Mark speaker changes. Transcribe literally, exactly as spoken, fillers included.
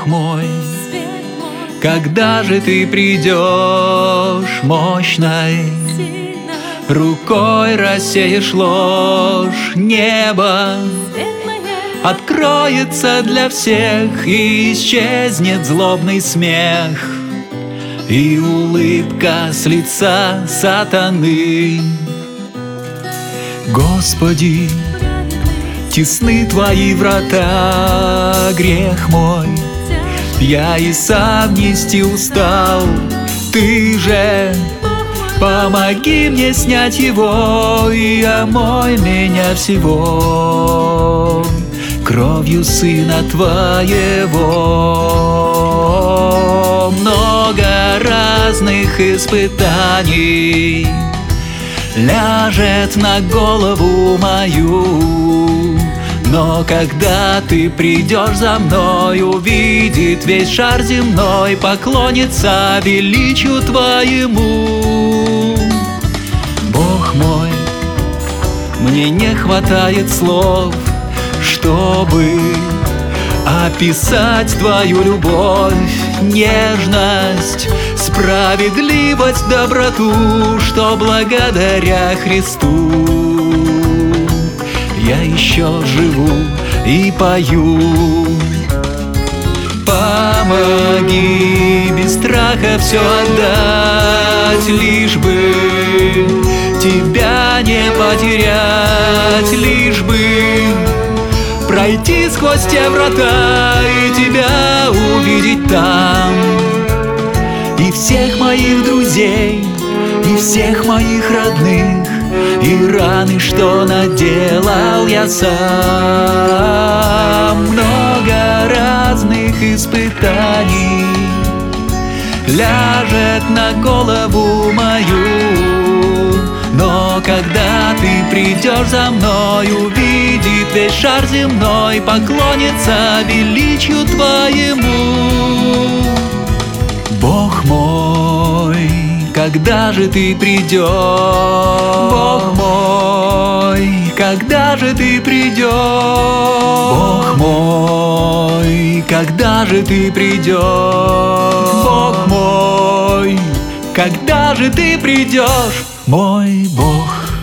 Speaker 1: мой, когда же ты придешь мощной рукой, рассеешь ложь, небо откроется для всех, и исчезнет злобный смех и улыбка с лица сатаны. Господи, тесны Твои врата, грех мой я и сам нести устал. Ты же помоги мне снять его и омой меня всего кровью Сына Твоего. Много разных испытаний ляжет на голову мою, но когда ты придешь за мной, увидит весь шар земной, поклонится величию Твоему. Бог мой, мне не хватает слов, чтобы описать Твою любовь, нежность, справедливость, доброту, что благодаря Христу я еще живу и пою. Помоги без страха все отдать, лишь бы Тебя не потерять, лишь бы пройти сквозь те врата и Тебя увидеть там, и всех моих друзей, и всех моих родных, и раны, что наделал я сам. Много разных испытаний ляжет на голову мою, но когда ты придешь за мной, увидит весь шар земной, поклонится величию Твоему. Бог мой, когда же ты придешь? Бог мой, когда же ты придешь? Бог мой, когда же ты придешь? Бог мой, когда же ты придешь, мой Бог?